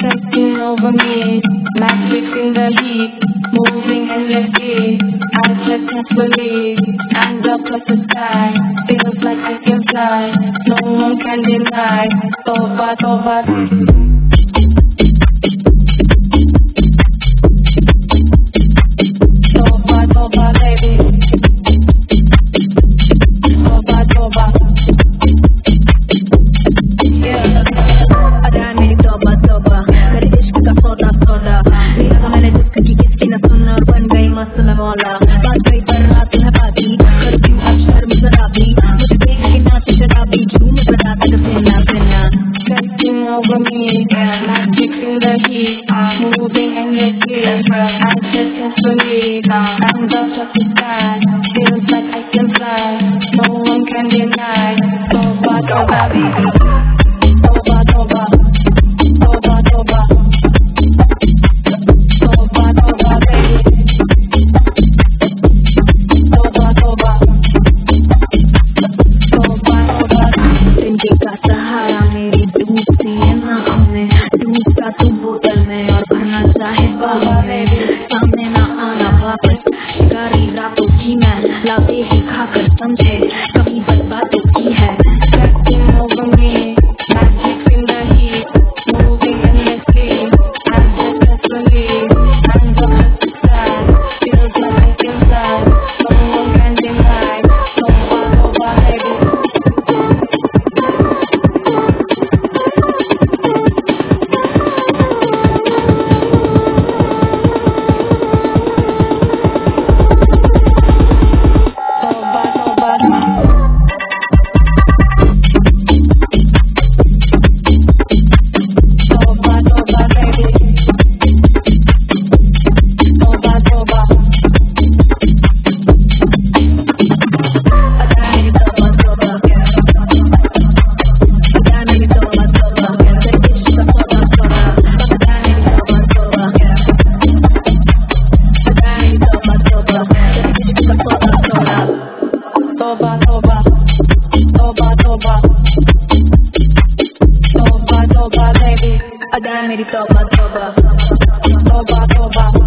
Taking over me, magic in the heat, moving endlessly. I just can't believe, hands up at the sky, feels like I can fly, no one can deny. Toba, toba. Toba, toba, baby. Toba, toba. Yeah. अदा मेरी तौबा तौबा मेरे इश्क का सौदा सौदा लिया था मैंने जिसका कि किसकी न सुन और बन गई मस्त मैं मौला बात गई पर रात है बाती करती हूँ अब शर्म शराबी मुझे देख के नाच शराबी झूम बड़ा तक फिरना फिरना Taking over me, magic in the heat, moving endlessly. I just can't believe, hands up at the sky, feels like I can fly, no one can deny. Toba, toba, baby. Toba, toba. Toba, toba. Toba, toba, baby. Toba, toba. Toba, toba. जिंदगी का सहारा मेरी डूबती है नाव में डूबता तू बोतल में और भरना चाहे बाबा में सामने ना आना वापस शिकारी रातों की मैं लाते ही खाकर समझे कभी बर्बादों की है Taking over me, magic in the heat, moving endlessly. I just can't believe, hands up at the sky, feels like I can fly, no one can deny. Toba, toba, baby. Toba, toba. Toba, toba, baby. Toba, toba. अदा मेरी तौबा तौबा अदा मेरी तौबा तौबा तेरे इश्क का सौदा सौदा अदा मेरी तौबा तौबा अदा मेरी तौबा तौबा तेरे इश्क का सौदा सौदा Toba, toba. Toba, toba. Toba, toba, baby. अदा मेरी तौबा तौबा Toba, toba.